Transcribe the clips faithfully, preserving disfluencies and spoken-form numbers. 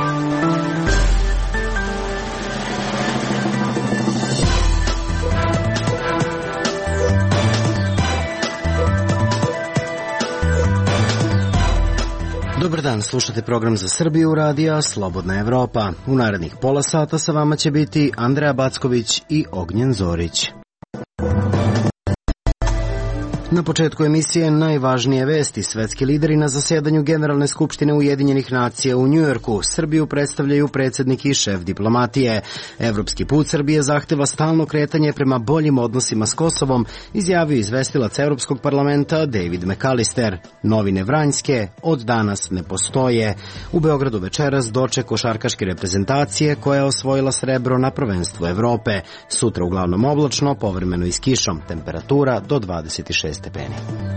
Dobar dan, slušate program za Srbiju radija Slobodna Evropa. U narednih pola sata sa vama će biti Andreja Backović i Ognjen Zorić. Na početku emisije najvažnije vesti. Svetski lideri na zasedanju Generalne skupštine Ujedinjenih nacija u Njujorku. Srbiju predstavljaju predsjednik i šef diplomatije. Evropski put Srbije zahteva stalno kretanje prema boljim odnosima s Kosovom, izjavio izvestilac Evropskog parlamenta David McAllister. Novine Vranjske od danas ne postoje. U Beogradu večeras doček košarkaške reprezentacije koja je osvojila srebro na prvenstvu Evrope. Sutra uglavnom oblačno, povremeno i s kišom. Temperatura do dvadeset šest stepeni.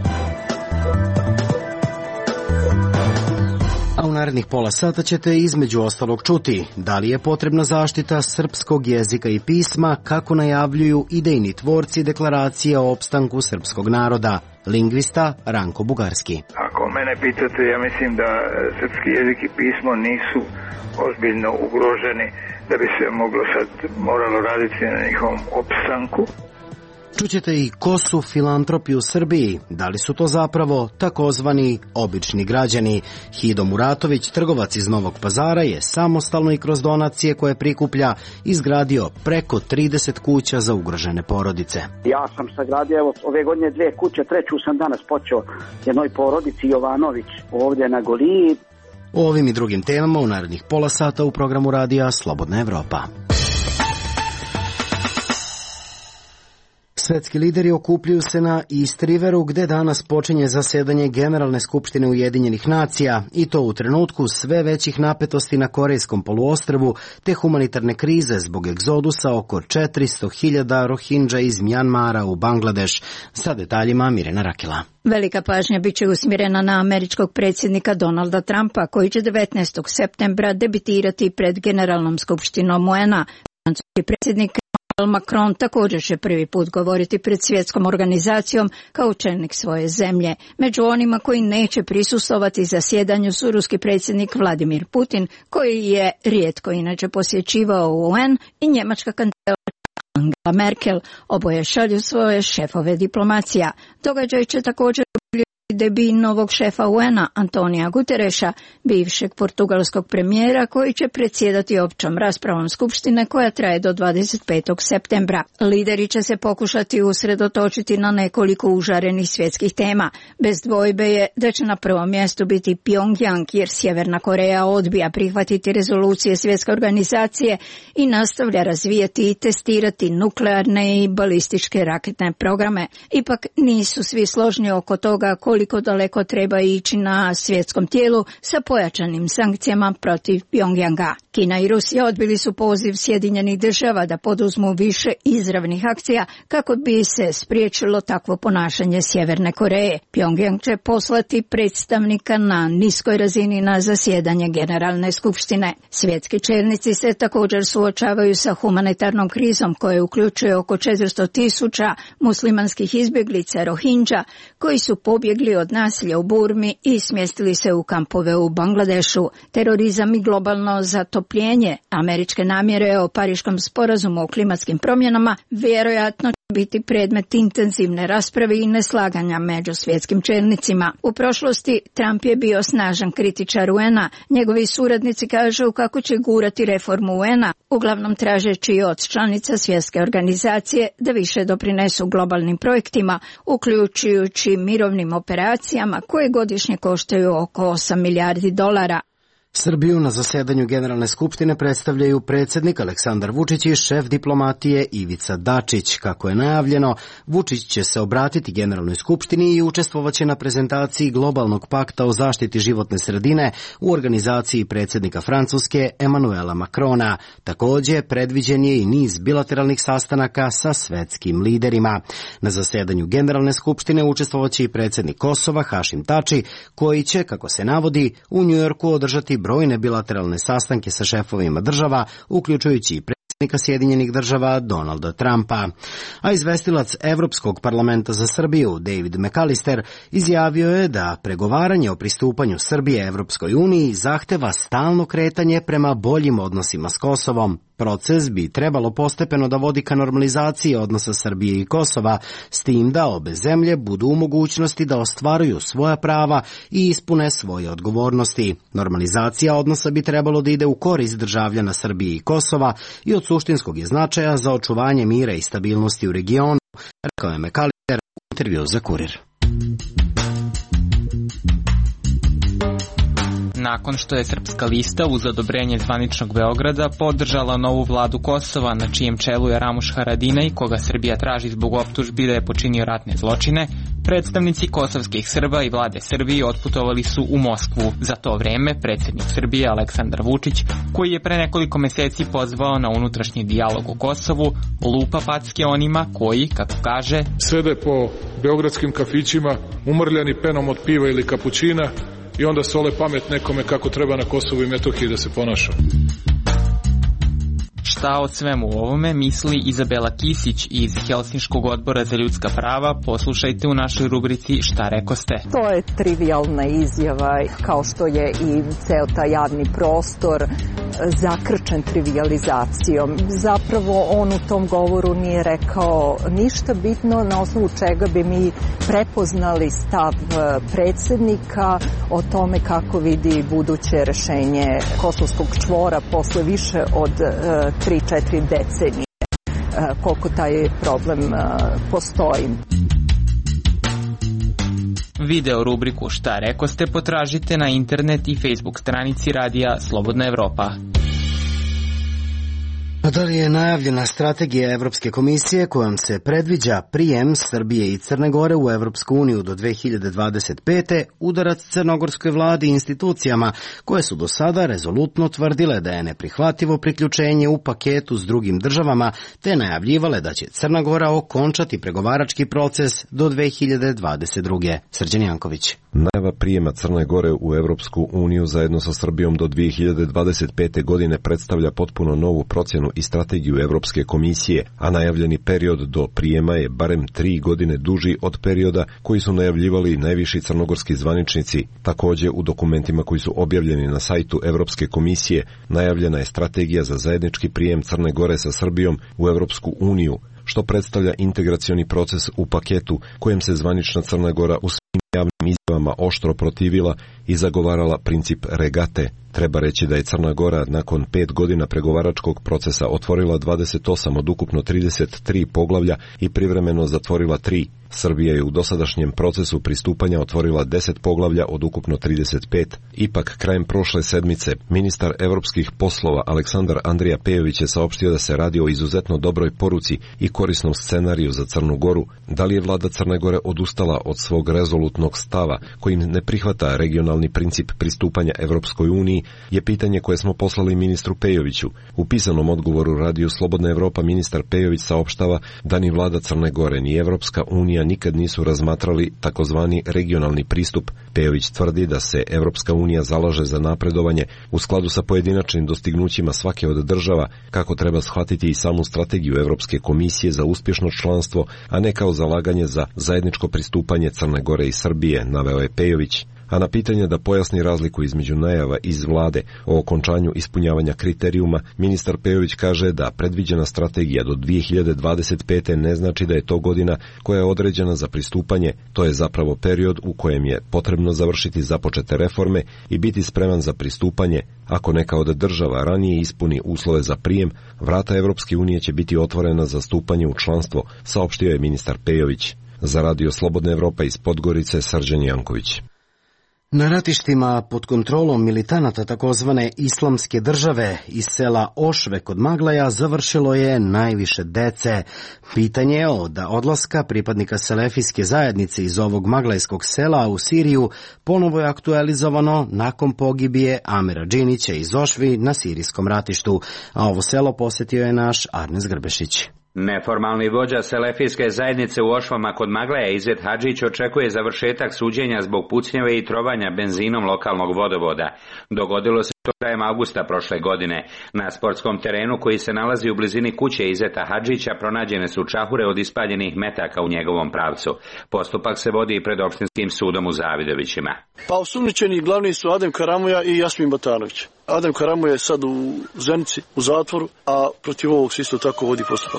A u narednih pola sata ćete između ostalog čuti da li je potrebna zaštita srpskog jezika i pisma, kako najavljuju idejni tvorci deklaracije o opstanku srpskog naroda. Lingvista Ranko Bugarski. Ako mene pitate, ja mislim da srpski jezik i pismo nisu ozbiljno ugroženi, da bi se moglo sad moralo raditi na njihovom opstanku. Čućete i ko su filantropi u Srbiji, da li su to zapravo takozvani obični građani. Hido Muratović, trgovac iz Novog Pazara, je samostalno i kroz donacije koje prikuplja izgradio preko trideset kuća za ugrožene porodice. Ja sam sagradio evo, ove godine dve kuće, treću sam danas počeo jednoj porodici Jovanović ovdje na Goliji. O ovim i drugim temama u narednih pola sata u programu radija Slobodna Evropa. Svetski lideri okupljaju se na East Riveru, gde danas počinje zasedanje Generalne skupštine Ujedinjenih nacija, i to u trenutku sve većih napetosti na Korejskom poluostrvu te humanitarne krize zbog egzodusa oko četiristo hiljada Rohingya iz Mjanmara u Bangladeš. Sa detaljima Mirjana Rakela. Velika pažnja bit će usmjerena na američkog predsjednika Donalda Trumpa, koji će devetnaestog septembra debitirati pred Generalnom skupštinom U N-a. Francuski predsjednik Macron također će prvi put govoriti pred svjetskom organizacijom kao čelnik svoje zemlje. Među onima koji neće prisustvovati zasjedanju su ruski predsjednik Vladimir Putin, koji je rijetko inače posjećivao U N, i njemačka kancelarka Angela Merkel. Oboje šalju svoje šefove diplomacija. Događaj će također debi novog šefa U N-a Antonija Gutereša, bivšeg portugalskog premijera, koji će predsjedati općom raspravom skupštine koja traje do dvadeset petog septembra. Lideri će se pokušati usredotočiti na nekoliko užarenih svjetskih tema. Bez dvojbe je da će na prvom mjestu biti Pyongyang, jer Sjeverna Koreja odbija prihvatiti rezolucije svjetske organizacije i nastavlja razvijati i testirati nuklearne i balističke raketne programe. Ipak nisu svi složni oko toga koliko daleko treba ići na svjetskom tijelu sa pojačanim sankcijama protiv Pyongyanga. Kina i Rusija odbili su poziv Sjedinjenih država da poduzmu više izravnih akcija kako bi se spriječilo takvo ponašanje Sjeverne Koreje. Pyongyang će poslati predstavnika na niskoj razini na zasjedanje Generalne skupštine. Svjetski čelnici se također suočavaju sa humanitarnom krizom koja uključuje oko četiristo tisuća muslimanskih izbjeglica Rohingya koji su pobjegli od nasilja u Burmi i smjestili se u kampove u Bangladešu. Terorizam i globalno zatopljenje, američke namjere o Pariškom sporazumu o klimatskim promjenama vjerojatno će biti predmet intenzivne rasprave i neslaganja među svjetskim čelnicima. U prošlosti Trump je bio snažan kritičar U N-a. Njegovi suradnici kažu kako će gurati reformu U N-a, uglavnom tražeći od članica svjetske organizacije da više doprinesu globalnim projektima, uključujući mirovnim operacijama koje godišnje koštaju oko osam milijardi dolara. Srbiju na zasedanju Generalne skupštine predstavljaju predsjednik Aleksandar Vučić i šef diplomatije Ivica Dačić. Kako je najavljeno, Vučić će se obratiti Generalnoj skupštini i učestvovaće na prezentaciji globalnog pakta o zaštiti životne sredine u organizaciji predsjednika Francuske Emmanuela Macrona. Također, predviđen je i niz bilateralnih sastanaka sa svetskim liderima. Na zasedanju Generalne skupštine učestvovaće i predsjednik Kosova Hašim Tači, koji će, kako se navodi, u Njujorku održati brojne bilateralne sastanke sa šefovima država, uključujući i predsjednika Sjedinjenih država Donalda Trumpa. A izvestilac Evropskog parlamenta za Srbiju, David McAllister, izjavio je da pregovaranje o pristupanju Srbije Evropskoj uniji zahteva stalno kretanje prema boljim odnosima s Kosovom. Proces bi trebalo postepeno da vodi ka normalizaciji odnosa Srbije i Kosova, s tim da obe zemlje budu u mogućnosti da ostvaruju svoja prava i ispune svoje odgovornosti. Normalizacija odnosa bi trebalo da ide u korist državljana Srbije i Kosova i od suštinskog je značaja za očuvanje mira i stabilnosti u regionu, rekao je McAllister u intervju za Kurir. Nakon što je Srpska lista uz odobrenje zvaničnog Beograda podržala novu vladu Kosova, na čijem čelu je Ramuš Haradinaj, koga Srbija traži zbog optužbi da je počinio ratne zločine, predstavnici kosovskih Srba i vlade Srbije otputovali su u Moskvu. Za to vreme predsjednik Srbije Aleksandar Vučić, koji je pre nekoliko meseci pozvao na unutrašnji dijalog o Kosovu, lupa packe onima koji, kako kaže, sede po beogradskim kafićima, umrljani penom od piva ili kapućina, i onda sole pamet nekome kako treba na Kosovu i Metohiji da se ponaša. Šta o svemu ovome misli Izabela Kisić iz Helsinškog odbora za ljudska prava, poslušajte u našoj rubrici Šta rekoste. To je trivijalna izjava, kao što je i ceo taj javni prostor zakrčen trivijalizacijom. Zapravo on u tom govoru nije rekao ništa bitno na osnovu čega bi mi prepoznali stav predsjednika o tome kako vidi buduće rešenje kosovskog čvora posle više od tri četiri decenije koliko taj problem postoji. Video rubriku Šta rekoste potražite na internet i Facebook stranici radija Slobodna Evropa. Da li je najavljena strategija Evropske komisije kojom se predviđa prijem Srbije i Crne Gore u Evropsku uniju do dve hiljade dvadeset pete udarac crnogorskoj vladi i institucijama koje su do sada rezolutno tvrdile da je neprihvatljivo priključenje u paketu s drugim državama te najavljivale da će Crna Gora okončati pregovarački proces do dve hiljade dvadeset druge. Srđan Janković. Najava prijema Crne Gore u Evropsku uniju zajedno sa Srbijom do dve hiljade dvadeset pete godine predstavlja potpuno novu procjenu i strategiju Evropske komisije, a najavljeni period do prijema je barem tri godine duži od perioda koji su najavljivali najviši crnogorski zvaničnici. Također, u dokumentima koji su objavljeni na sajtu Evropske komisije najavljena je strategija za zajednički prijem Crne Gore sa Srbijom u Evropsku uniju, što predstavlja integracioni proces u paketu kojem se zvanična Crna Gora u svim javnim izjavama oštro protivila i zagovarala princip regate. Treba reći da je Crna Gora nakon pet godina pregovaračkog procesa otvorila dvadeset osam od ukupno trideset tri poglavlja i privremeno zatvorila tri. Srbija je u dosadašnjem procesu pristupanja otvorila deset poglavlja od ukupno trideset pet. Ipak, krajem prošle sedmice, ministar evropskih poslova Aleksandar Andrija Pejović je saopštio da se radi o izuzetno dobroj poruci i korisnom scenariju za Crnu Goru. Da li je vlada Crne Gore odustala od svog rezolutnog stava kojim ne prihvata regionalni princip pristupanja Evropskoj uniji je pitanje koje smo poslali ministru Pejoviću. U pisanom odgovoru radiju Slobodna Evropa ministar Pejović saopštava da ni vlada Crne Gore ni Evropska unija nikad nisu razmatrali takozvani regionalni pristup. Pejović tvrdi da se Evropska unija zalaže za napredovanje u skladu sa pojedinačnim dostignućima svake od država, kako treba shvatiti i samu strategiju Evropske komisije za uspješno članstvo, a ne kao zalaganje za zajedničko pristupanje Crne Gore i Srbije, naveo je Pejović. A na pitanje da pojasni razliku između najava iz vlade o okončanju ispunjavanja kriterijuma, ministar Pejović kaže da predviđena strategija do dve hiljade dvadeset pete ne znači da je to godina koja je određena za pristupanje, to je zapravo period u kojem je potrebno završiti započete reforme i biti spreman za pristupanje. Ako neka od država ranije ispuni uslove za prijem, vrata Evropske unije će biti otvorena za stupanje u članstvo, saopštio je ministar Pejović. Za radio Slobodna Evropa iz Podgorice, Srđan Janković. Na ratištima pod kontrolom militanata takozvane islamske države iz sela Ošve kod Maglaja završilo je najviše dece. Pitanje je od odlaska pripadnika selefijske zajednice iz ovog maglajskog sela u Siriju ponovo je aktualizovano nakon pogibije Amira Džinića iz Ošvi na sirijskom ratištu, a ovo selo posjetio je naš Arnes Grbešić. Neformalni vođa selefijske zajednice u Ošvama kod Maglaja Izet Hadžić očekuje završetak suđenja zbog pucnjave i trovanja benzinom lokalnog vodovoda. Dogodilo se krajem avgusta prošle godine. Na sportskom terenu koji se nalazi u blizini kuće Izeta Hadžića pronađene su čahure od ispaljenih metaka u njegovom pravcu. Postupak se vodi i pred opštinskim sudom u Zavidovićima. Pa osumnjičeni glavni su Adem Karamuja i Jasmin Batanović. Adem Karamuja je sad u Zenici, u zatvoru, a protiv ovog se isto tako vodi postupak.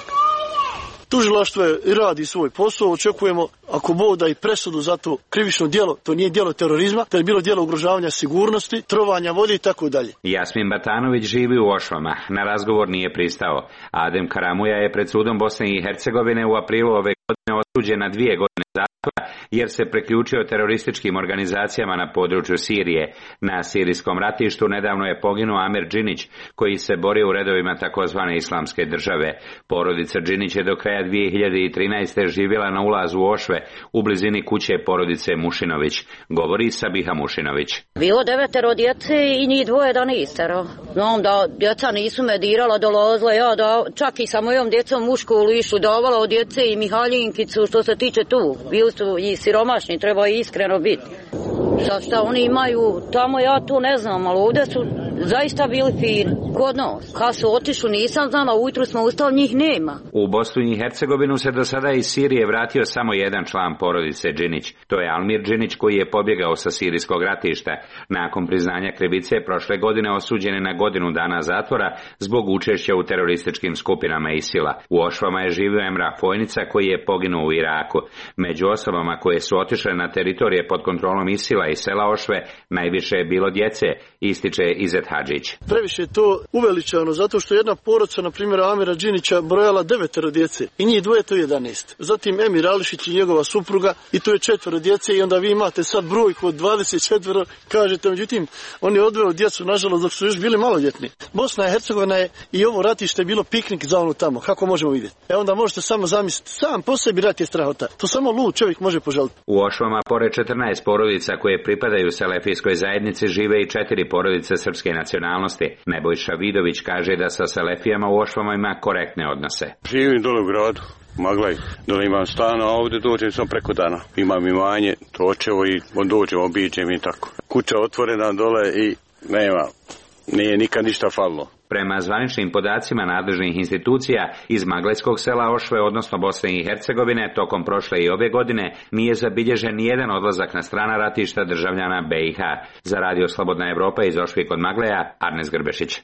Tužilaštvo je radi svoj posao, očekujemo ako Bog da i presudu za to krivično djelo, to nije djelo terorizma, to je bilo djelo ugrožavanja sigurnosti, trovanja vode i tako dalje. Jasmin Batanović živi u Ošvama, na razgovor nije pristao. Adem Karamuja je pred sudom Bosne i Hercegovine u aprilu ove godine osuđen na dvije godine zatvora jer se priključio terorističkim organizacijama na području Sirije. Na sirijskom ratištu nedavno je poginuo Amer Džinić, koji se bori u redovima takozvane islamske države. Porodica Džinić je do kraja dvije hiljade trinaeste. živjela na ulazu u Ošve, u blizini kuće porodice Mušinović. Govori Sabiha Mušinović. Bilo devetero djece i njih dvoje danistero. Znam da djeca nisu me dirala, dolazila ja da čak i sa mojom djecom mušku lišu davala od djece i Mihaljinkicu što se tiče tu. Bili su i siromašni, treba iskreno biti. Sad šta oni imaju, tamo ja tu ne znam, ali ovdje su zaista bili fini. Kod nas, kad su otišli nisam znala, ujutru smo ustali, njih nema. U Bosnu i Hercegovinu se do sada iz Sirije vratio samo jedan član porodice Džinić. To je Almir Džinić koji je pobjegao sa sirijskog ratišta. Nakon priznanja krivice prošle godine osuđen je na godinu dana zatvora zbog učešća u terorističkim skupinama ISIL-a. U Ošvama je živio Emrah Fojnica koji je poginuo u Iraku. Među osobama koje su otišle na teritorije pod kontrolom ISIL-a i sela Ošve najviše je bilo djece, ističe Izet Hadžić. Previše je to uveličano zato što jedna porodica, na primjer Amira Džinića, brojala devetero djece i njih dvoje to je jedanaest. Zatim Emir Ališić i njegova supruga i to je četvero djece i onda vi imate sad brojku od dvadeset četiri, kažete, međutim on je odveo djecu nažalost dok su još bili maloljetni. Bosna i Hercegovina je i ovo ratište je bilo piknik za ono tamo, kako možemo vidjeti. E onda možete samo zamisliti, sam po sebi rat je strahota. To samo lud čovjek može poželiti. U Ošvama pored četrnaest porodica koje pripadaju selefijskoj zajednici žive i četiri porodice srpske nacionalnosti. Nebojša Vidović kaže da sa selefijama u Ošvama ima korektne odnose. Živim dole u gradu, Maglaj, dole imam stan, a ovdje dođem sam preko dana. Imam imanje, točevo i dođem, obiđem i tako. Kuća otvorena dole i nema, nije nikad ništa falilo. Prema zvaničnim podacima nadležnih institucija iz Maglajskog sela Ošve, odnosno Bosne i Hercegovine, tokom prošle i ove godine nije zabilježen nijedan odlazak na strana ratišta državljana B i H. Za Radio Slobodna Evropa iz Ošve kod Magleja, Arnes Grbešić.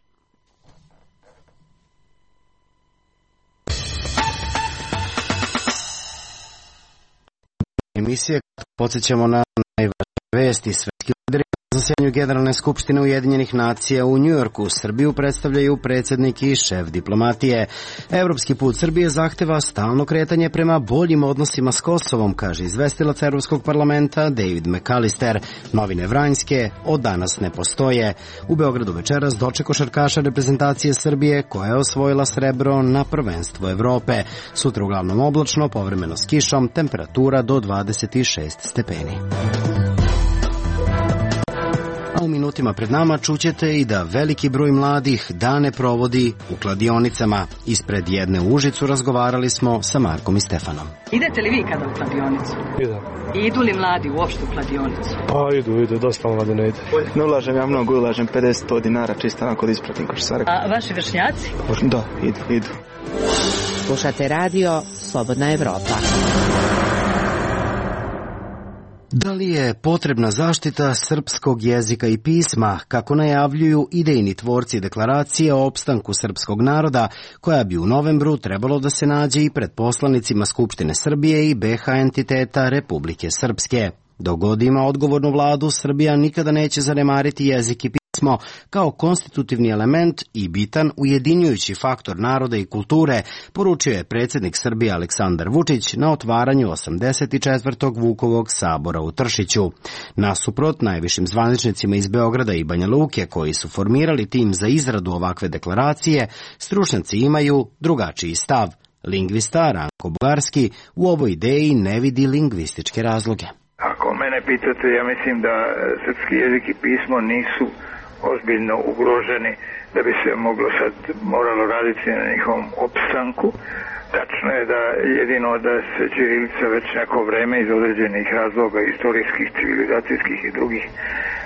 Emisije podsjećamo na najvažnije vesti. Svetski lideri na zasedanju Generalne skupštine Ujedinjenih nacija u Njujorku Srbiju predstavljaju predsjednik i šef diplomatije. Evropski put Srbije zahteva stalno kretanje prema boljim odnosima s Kosovom, kaže izvestilac Evropskog parlamenta David McAllister. Novine Vranjske od danas ne postoje. U Beogradu večeras doček košarkaša reprezentacije Srbije koja je osvojila srebro na prvenstvu Evrope. Sutra uglavnom oblačno, povremeno s kišom, temperatura do dvadeset šest stepeni. A u minutima pred nama čućete i da veliki broj mladih dane provodi u kladionicama. Ispred jedne u Užicu razgovarali smo sa Markom i Stefanom. Idete li vi kada u kladionicu? Idem. I idu li mladi uopšte u kladionicu? Pa idu, idu, dosta mladi ne ide. Ne ulažem ja mnogo, ulažem pedeset sto dinara čisto onako da ispratim ko što sam rekao. A vaši vršnjaci? Da, idu, idu. Slušate radio Slobodna Evropa. Da li je potrebna zaštita srpskog jezika i pisma, kako najavljuju idejni tvorci deklaracije o opstanku srpskog naroda, koja bi u novembru trebalo da se nađe i pred poslanicima Skupštine Srbije i B H entiteta Republike Srpske. Dok god ima odgovornu vladu, Srbija nikada neće zanemariti jezik i pismo kao konstitutivni element i bitan ujedinjujući faktor naroda i kulture, poručio je predsjednik Srbije Aleksandar Vučić na otvaranju osamdeset četvrtog Vukovog sabora u Tršiću. Nasuprot najvišim zvaničnicima iz Beograda i Banja Luke koji su formirali tim za izradu ovakve deklaracije, stručnjaci imaju drugačiji stav. Lingvista Ranko Bugarski u ovoj ideji ne vidi lingvističke razloge. Ako mene pitate, ja mislim da srpski jezik i pismo nisu ozbiljno ugroženi da bi se moglo sad moralo raditi na njihovom opstanku. Tačno je da jedino da se ćirilica već neko vreme iz određenih razloga, istorijskih, civilizacijskih i drugih, donekle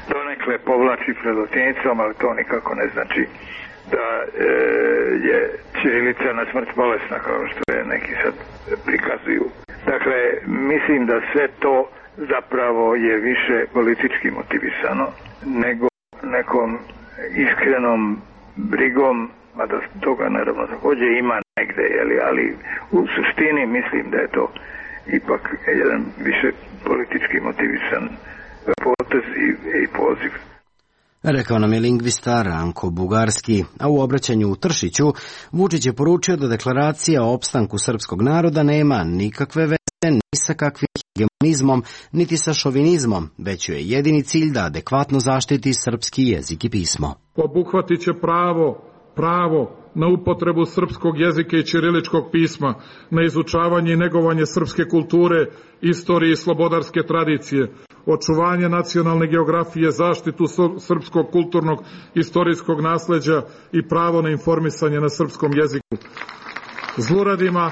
donekle povlači pred latinicom, ali to nikako ne znači da e, je ćirilica na smrt bolesna, kao što je neki sad prikazuju. Dakle, mislim da sve to zapravo je više politički motivisano nego nekom iskrenom brigom, mada toga naravno također ima negde, jeli, ali u suštini mislim da je to ipak jedan više politički motivisan potez i, i poziv. Rekao nam je lingvista Ranko Bugarski, a u obraćanju u Tršiću Vučić je poručio da deklaracija o opstanku srpskog naroda nema nikakve veze ni sa kakvim hegemonizmom, niti sa šovinizmom, već je jedini cilj da adekvatno zaštiti srpski jezik i pismo. Obuhvatit će pravo, pravo na upotrebu srpskog jezika i ćiriličkog pisma, na izučavanje i negovanje srpske kulture, istorije i slobodarske tradicije, očuvanje nacionalne geografije, zaštitu srpskog kulturnog istorijskog nasleđa i pravo na informisanje na srpskom jeziku. Zluradima,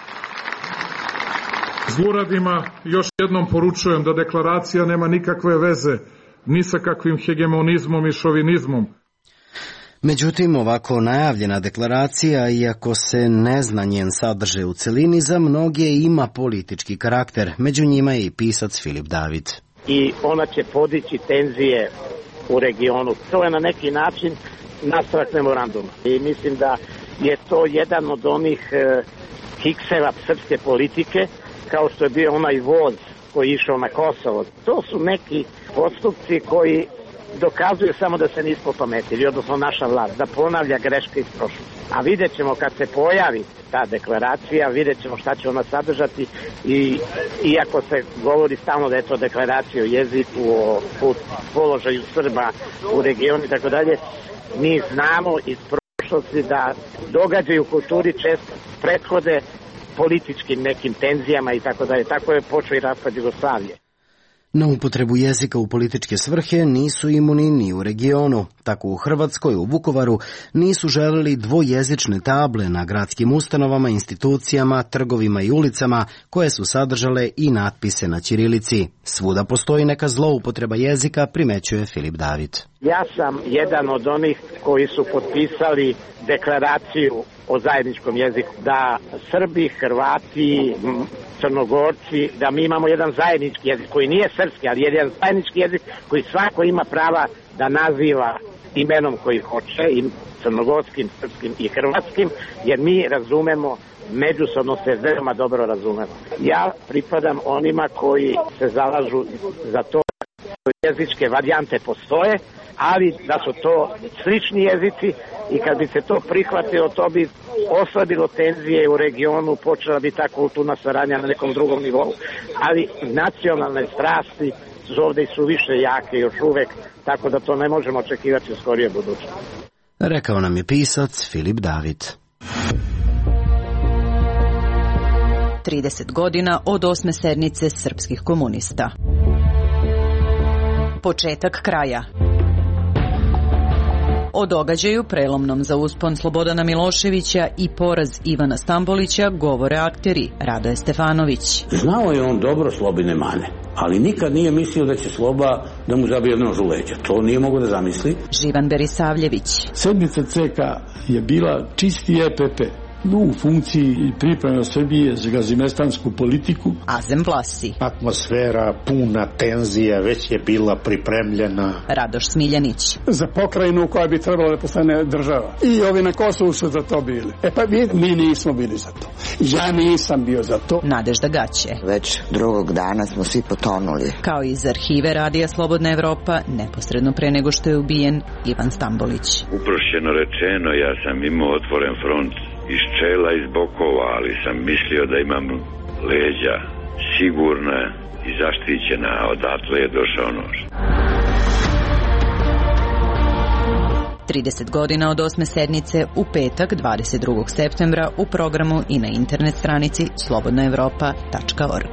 zluradima još jednom poručujem da deklaracija nema nikakve veze ni sa kakvim hegemonizmom i šovinizmom. Međutim, ovako najavljena deklaracija, iako se ne zna njen sadržaj u celini, za mnoge ima politički karakter. Među njima je i pisac Filip David. I ona će podići tenzije u regionu. To je na neki način nastavak memoranduma. I mislim da je to jedan od onih e, kikseva srpske politike, kao što je bio onaj voz koji je išao na Kosovo. To su neki postupci koji dokazuju samo da se nismo pametili, odnosno naša vlast, da ponavlja greške iz prošlosti. A vidjet ćemo kad se pojavi ta deklaracija, vidjet ćemo šta će ona sadržati i iako se govori stalno da je to deklaracija o jeziku, o položaju Srba u regionu i tako dalje, mi znamo iz prošlosti da događaji u kulturi često prethode političkim nekim tenzijama i tako dalje. Tako je počeo i raspad Jugoslavije. Na upotrebu jezika u političke svrhe nisu imuni ni u regionu. Tako u Hrvatskoj, u Vukovaru, nisu želeli dvojezične table na gradskim ustanovama, institucijama, trgovima i ulicama koje su sadržale i natpise na ćirilici. Svuda postoji neka zloupotreba jezika, primećuje Filip David. Ja sam jedan od onih koji su potpisali deklaraciju o zajedničkom jeziku, da Srbi, Hrvati, Crnogorci, da mi imamo jedan zajednički jezik koji nije srpski, ali jedan zajednički jezik koji svako ima prava da naziva imenom koji hoće, i crnogorskim, srpskim i hrvatskim, jer mi razumemo, međusobno se veoma dobro razumemo. Ja pripadam onima koji se zalažu za to da jezičke varijante postoje, ali da su to slični jezici i kad bi se to prihvatilo, to bi oslabilo tenzije u regionu, počela bi ta kulturna saradnja na nekom drugom nivou. Ali nacionalne strasti su ovdje su više jake još uvek, tako da to ne možemo očekivati u skorije budućnosti. Rekao nam je pisac Filip David. trideset godina od osme sednice srpskih komunista. Početak kraja. O događaju prelomnom za uspon Slobodana Miloševića i poraz Ivana Stambolića govore akteri Radoje Stefanović. Znao je on dobro Slobine mane, ali nikad nije mislio da će Sloba da mu zabije nož u leđa. To nije mogo da zamisli. Živan Berisavljević. Sedmica C K je bila čisti E P P. No, u funkciji pripreme Srbije za gazimestansku politiku. Azem Vlasi. Atmosfera puna tenzija već je bila pripremljena. Radoš Smiljanić. Za pokrajinu koja bi trebala da postane država. I ovi na Kosovu su za to bili. E pa mi, mi nismo bili za to. Ja nisam bio za to. Nadežda Gaće. Već drugog dana smo svi potonuli. Kao iz arhive Radija Slobodna Evropa, neposredno pre nego što je ubijen Ivan Stambolić. Uprošćeno rečeno, ja sam imao otvoren front iz čela, iz bokova, ali sam mislio da imam leđa sigurna i zaštićena, a odatle je došao nož. trideset godina od osme sednice u petak dvadeset drugog septembra u programu i na internet stranici slobodna evropa tačka org.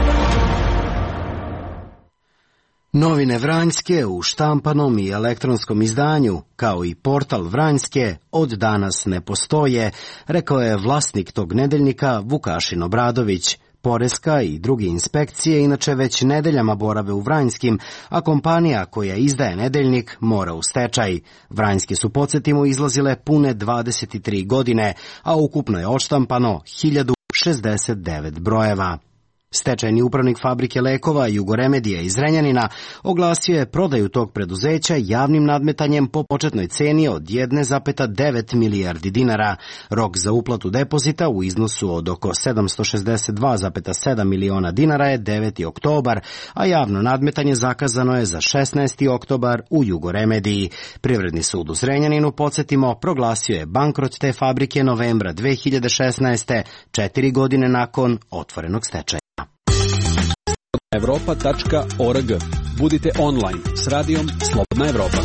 Novine Vranjske u štampanom i elektronskom izdanju, kao i portal Vranjske, od danas ne postoje, rekao je vlasnik tog nedeljnika Vukašin Obradović. Poreska i druge inspekcije inače već nedeljama borave u Vranjskim, a kompanija koja izdaje nedeljnik mora u stečaj. Vranjske su, podsjetimo, izlazile pune dvadeset tri godine, a ukupno je odštampano hiljadu šezdeset devet brojeva. Stečajni upravnik fabrike lekova Jugoremedija iz Zrenjanina oglasio je prodaju tog preduzeća javnim nadmetanjem po početnoj ceni od jedan zarez devet milijardi dinara. Rok za uplatu depozita u iznosu od oko sedamsto šezdeset dva zarez sedam miliona dinara je deveti oktobar, a javno nadmetanje zakazano je za šesnaesti oktobar u Jugoremediji. Privredni sud u Zrenjaninu, podsjetimo, proglasio je bankrot te fabrike novembra dve hiljade šesnaeste. četiri godine nakon otvorenog stečaja. Evropa tačka org. Budite online s radijom Slobodna Evropa.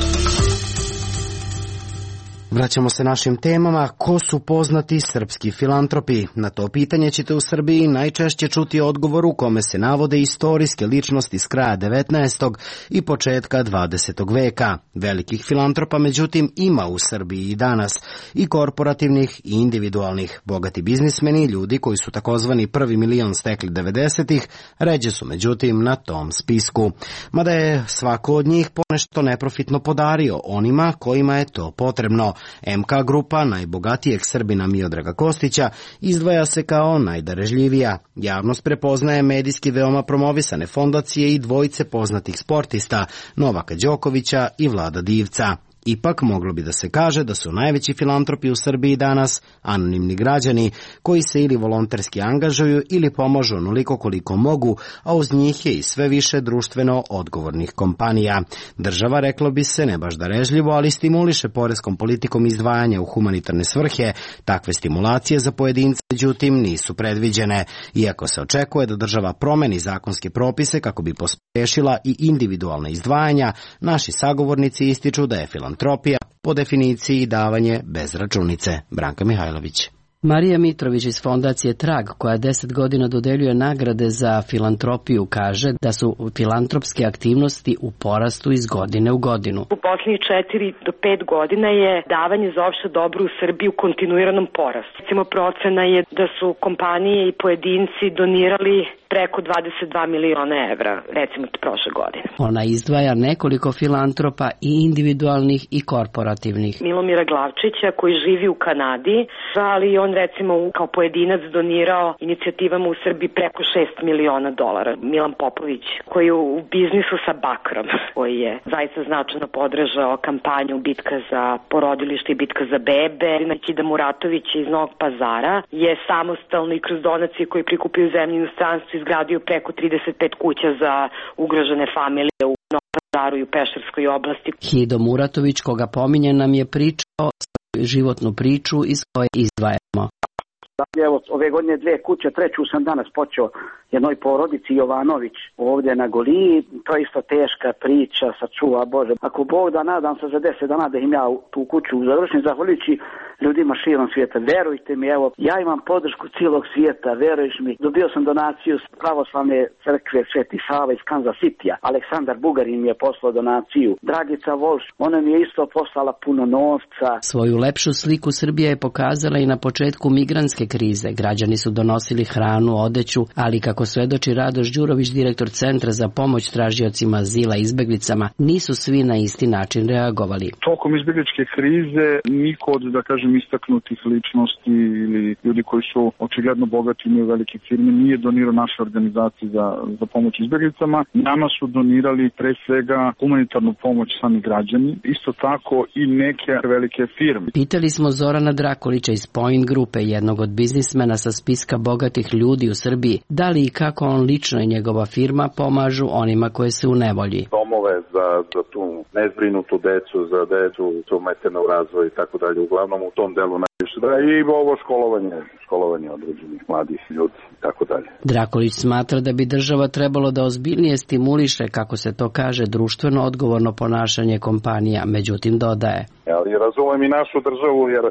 Vraćamo se našim temama. Ko su poznati srpski filantropi? Na to pitanje ćete u Srbiji najčešće čuti odgovor u kome se navode istorijske ličnosti s kraja devetnaestog i početka dvadesetog veka. Velikih filantropa, međutim, ima u Srbiji i danas, i korporativnih i individualnih. Bogati biznismeni, ljudi koji su takozvani prvi milion stekli devedesetih, ređe su međutim na tom spisku. Mada je svako od njih ponešto neprofitno podario onima kojima je to potrebno. em ka grupa najbogatijeg Srbina Miodraga Kostića izdvaja se kao najdarežljivija. Javnost prepoznaje medijski veoma promovisane fondacije i dvojice poznatih sportista, Novaka Đokovića i Vlada Divca. Ipak moglo bi da se kaže da su najveći filantropi u Srbiji danas anonimni građani koji se ili volonterski angažuju ili pomažu onoliko koliko mogu, a uz njih je i sve više društveno odgovornih kompanija. Država, reklo bi se, ne baš darežljivo, ali stimuliše poreskom politikom izdvajanja u humanitarne svrhe. Takve stimulacije za pojedince, međutim, nisu predviđene. Iako se očekuje da država promeni zakonske propise kako bi pospešila i individualna izdvajanja, naši sagovornici ističu da je filantropija Filantropija, po definiciji davanje bez računice. Branka Mihajlović. Marija Mitrović iz fondacije Trag, koja deset godina dodeljuje nagrade za filantropiju, kaže da su filantropske aktivnosti u porastu iz godine u godinu. U posljednjih četiri do pet godina je davanje za opšte dobro u Srbiji u kontinuiranom porastu. Recimo, procena je da su kompanije i pojedinci donirali preko dvadeset dva miliona evra, recimo prošle godine. Ona izdvaja nekoliko filantropa i individualnih i korporativnih. Milomira Glavčića, koji živi u Kanadi, ali on recimo kao pojedinac donirao inicijativama u Srbiji preko šest miliona dolara. Milan Popović, koji je u biznisu sa bakrom, koji je zaista značajno podržao kampanju Bitka za porodilište i Bitka za bebe. Nikida Muratović iz Novog Pazara je samostalno i kroz donacije koji prikupio zemlju i inostranstvu izgradio preko trideset pet kuća za ugrožene familije u Novom Pazaru i u Pešterskoj oblasti. Hido Muratović, koga pominje, nam je pričao životnu priču iz koje izdvajamo. Evo, ove godine dve kuće, treću sam danas počeo jednoj porodici Jovanović ovdje na Goliji. To je isto teška priča, sačuva Bože. Ako Bog da, nadam se za deset dana da im ja tu kuću završim, zahvaljujući ljudima širom svijeta. Verujte mi, evo, ja imam podršku cijelog svijeta, veruješ mi. Dobio sam donaciju s pravoslavne crkve Sveti Sava iz Kansas Citya. Aleksandar Bugarin mi je poslao donaciju. Dragica Volš, ona mi je isto poslala puno novca. Svoju lepšu sliku Srbija je pokazala i na početku migrantske krize. Građani su donosili hranu, odeću, ali kako svedoči Radoš Đurović, direktor Centra za pomoć tražiocima azila i izbeglicama, nisu svi na isti način reagovali. Tokom izbegličke krize niko od, da kažem, istaknutih ličnosti ili ljudi koji su očigledno bogati, imaju velike firme, nije donirao naše organizacije za, za pomoć izbeglicama. Nama su donirali pre svega humanitarnu pomoć sami građani, isto tako i neke velike firme. Pitali smo Zorana Drakolića iz Point grupe, jednog od biznismena sa spiska bogatih ljudi u Srbiji, da li i kako on lično i njegova firma pomažu onima koje se u nevolji. Domove za, za tu nezbrinutu decu, za decu su ometena u razvoju i tako dalje, uglavnom u tom delu najviše. Da, i ovo školovanje, školovanje određenih mladih ljudi i tako dalje. Drakolić smatra da bi država trebalo da ozbiljnije stimuliše, kako se to kaže, društveno odgovorno ponašanje kompanija, međutim dodaje. Ali razumem i našu državu, jer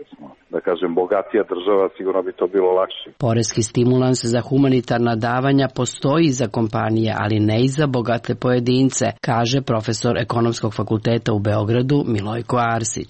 da kažem, bogatija država, sigurno bi to bilo lakše. Poreski stimulans za humanitarna davanja postoji za kompanije, ali ne i za bogate pojedince, kaže profesor Ekonomskog fakulteta u Beogradu Milojko Arsić. Kad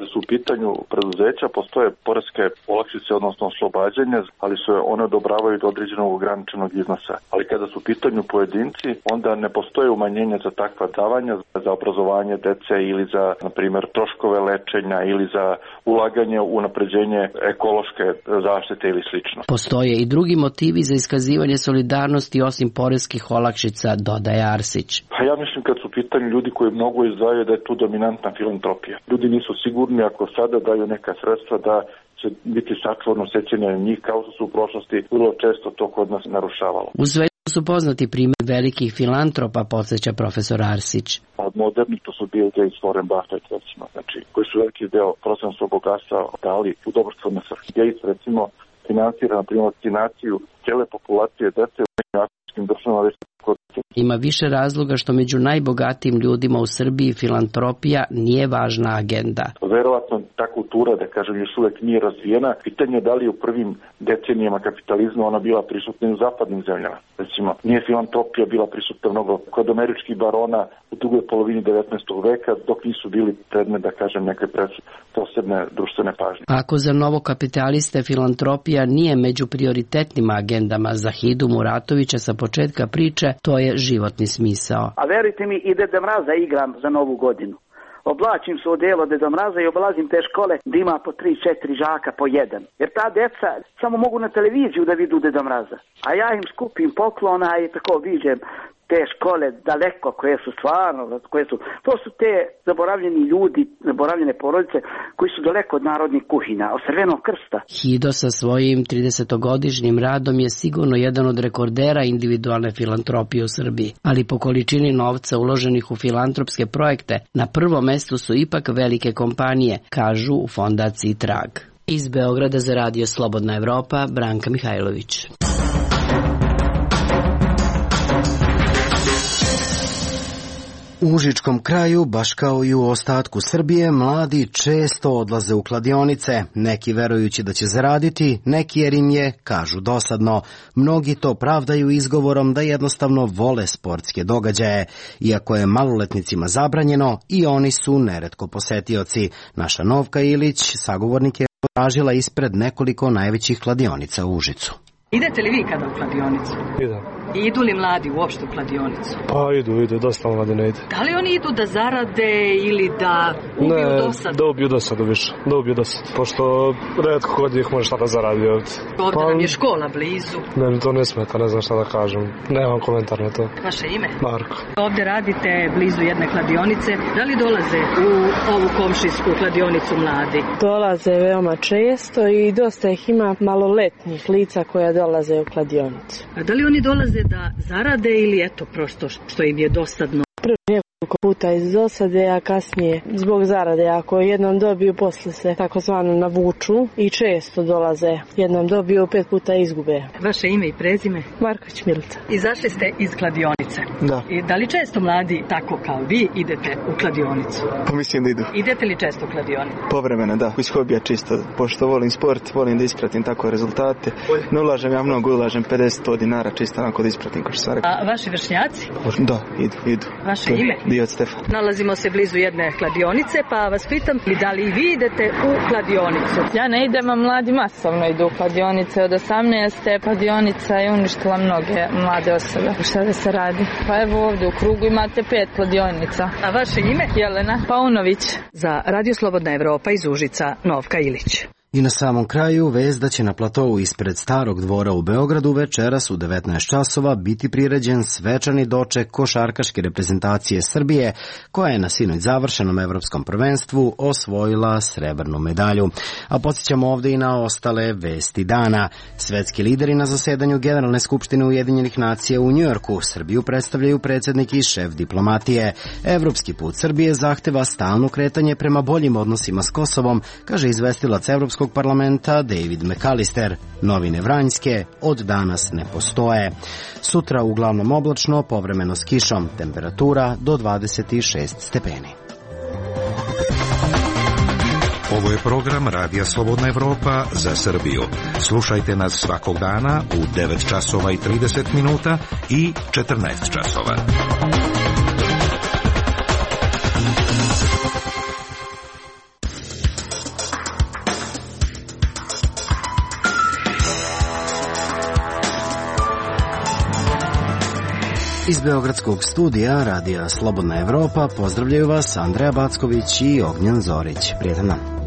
su u pitanju preduzeća, postoje poreske olakšice, odnosno oslobađanje, ali se one odobravaju do određenog ograničenog iznosa. Ali kada su u pitanju pojedinci, onda ne postoje umanjenje za takva davanja, za obrazovanje dece ili za, na primjer, troškove lečenja ili za ulaganje u unapređenje ekološke zaštite ili slično. Postoje i drugi motivi za iskazivanje solidarnosti osim poreskih olakšica, dodaje Arsić. Pa ja mislim kad su u pitanju ljudi koji mnogo izdvajaju da je tu dominantna filantropija. Ljudi nisu sigurni ako sada daju neka sredstva da će biti sačuvarno sećanje na njih, kao što su u prošlosti vrlo često to kod nas narušavalo. U svetu su poznati primjer velikih filantropa, podsjeća profesor Arsić. Od modernih to su Bill Gates, Warren Buffett, recimo, znači, koji su veliki deo procenta svog bogatstva dali u dobrotvorne svrhe. Gates, recimo, finansira, na primjer, vakcinaciju cijele populacije dece u nekim afričkim državama već koristiti. Ima više razloga što među najbogatijim ljudima u Srbiji filantropija nije važna agenda. Verovatno ta kultura, da kažem, još uvek nije razvijena. Pitanje je da li je u prvim decenijama kapitalizma ona bila prisutna i u zapadnim zemljama. Recimo, nije filantropija bila prisutna mnogo kod američkih barona u drugoj polovini devetnaestog veka, dok nisu bili predmet, da kažem, neke posebne društvene pažnje. Ako za novokapitaliste filantropija nije među prioritetnim agendama, za Hidu Muratovića sa početka priče, to je životni smisao. A verujte mi, i Deda Mraza igram za novu godinu. Oblačim se u delo Deda Mraza i oblazim te škole gdje ima po tri, četiri žaka po jedan. Jer ta deca samo mogu na televiziju da vidu Deda Mraza. A ja im skupim poklona i tako viđem te škole daleko koje su stvarno, koje su, to su te zaboravljeni ljudi, zaboravljene porodice koji su daleko od narodnih kuhinja, od Crvenog krsta. Hido sa svojim tridesetogodišnjim radom je sigurno jedan od rekordera individualne filantropije u Srbiji, ali po količini novca uloženih u filantropske projekte na prvom mestu su ipak velike kompanije, kažu u fondaciji Trag. Iz Beograda za radio Slobodna Evropa, Branka Mihajlović. U Užičkom kraju, baš kao i u ostatku Srbije, mladi često odlaze u kladionice, neki verujući da će zaraditi, neki jer im je, kažu, dosadno. Mnogi to pravdaju izgovorom da jednostavno vole sportske događaje. Iako je maloletnicima zabranjeno, i oni su neretko posetioci. Naša Novka Ilić, sagovornik, je tražila ispred nekoliko najvećih kladionica u Užicu. Idete li vi kada u kladionicu? Idem. I idu li mladi uopšte u kladionicu? Pa idu, idu, dosta mladi ne ide. Da li oni idu da zarade ili da ubiju ne, dosadu? Da ubiju dosadu više, da ubiju dosadu, pošto retko kod njih može šta da zaradi ovdje. Ovdje pa, nam je škola blizu. Ne, to ne smeta, ne znam šta da kažem, nemam komentar na to. Vaše ime? Marko. Ovdje radite blizu jedne kladionice, da li dolaze u ovu komšijsku kladionicu mladi? Dolaze veoma često i dosta ih ima maloletnih lica koja dolaze u kladionicu. A da li oni dolaze da zarade ili eto prosto što im je dosadno? Prvo nekoliko puta iz dosade, a kasnije zbog zarade. Ako jednom dobiju, posle se takozvano navuču i često dolaze. Jednom dobiju, pet puta izgube. Vaše ime i prezime? Marković Milica. Izašli ste iz kladionice. Da. I da li često mladi, tako kao vi, idete u kladionicu? Pa mislim da idu. Idete li često u kladionicu? Povremeno, da. Iz hobija čisto. Pošto volim sport, volim da ispratim tako rezultate. Ne ulažem ja mnogo, ulažem pedeset dinara čisto onako da ispratim ko što sam rekao. A vaši vršnjaci? Da, idu, idu. Vaše ime? Dio od Stefan. Nalazimo se blizu jedne kladionice, pa vas pitam da li i vi idete u kladionicu? Ja ne idem, a mladi masovno idu u kladionice. Od osamnaeste kladionica je uništila mnoge mlade osobe. Šta da se radi? Pa evo ovdje u krugu imate pet kladionica. A vaše ime? Jelena Paunović. Za Radio Slobodna Evropa iz Užica, Novka Ilić. I na samom kraju vest da će na platovu ispred Starog dvora u Beogradu večeras u devetnaest časova biti priređen svečani doček košarkaške reprezentacije Srbije, koja je na sinoć završenom evropskom prvenstvu osvojila srebrnu medalju. A podsjećamo ovdje i na ostale vesti dana. Svetski lideri na zasedanju Generalne skupštine Ujedinjenih nacija u Njujorku Srbiju predstavljaju predsjednik i šef diplomatije. Evropski put Srbije zahteva stalno kretanje prema boljim odnosima s Kosovom, kaže izvestilac Evropskog parlamenta David McAllister. Novine Vranjske od danas ne postoje. Sutra uglavnom oblačno, povremeno s kišom, temperatura do dvadeset šest stepeni. Ovo je program Radija Slobodna Evropa za Srbiju. Slušajte nas svakog dana u devet časova i trideset minuta i četrnaest časova. Iz Beogradskog studija Radija Slobodna Evropa pozdravljaju vas Andreja Backović i Ognjan Zorić. Prijetan dan.